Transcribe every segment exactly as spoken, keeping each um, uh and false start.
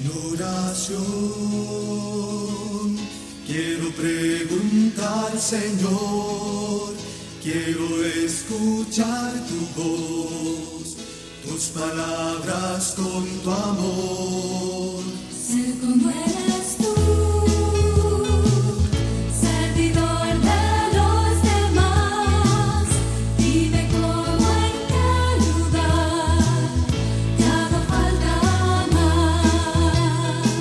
oración quiero preguntar, Señor, quiero escuchar tu voz, tus palabras con tu amor. Sé como eres tú, servidor de los demás. Dime cómo, en qué lugar te hago falta más.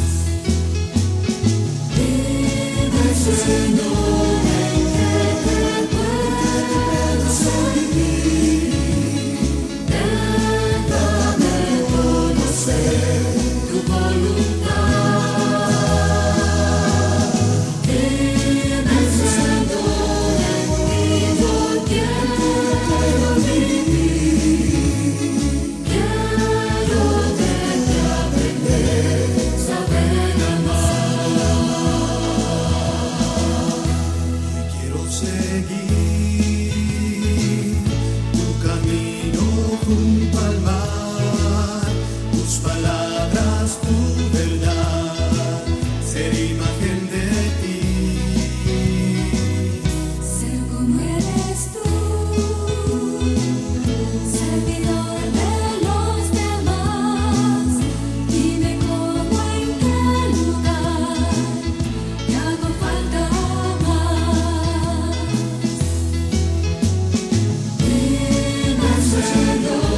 Dime, Señor, en qué te puedo servir. Déjame conocer tu voluntad. Dime, Señor, en ti yo quiero vivir. Quiero verte aprender, saber amar. Quiero seguir tu camino junto al mar, tus palabras, tu verdad, ser imagen de ti. Ser como eres tú, servidor de los demás. Dime cómo, en qué lugar te hago falta más. Dime, Señor,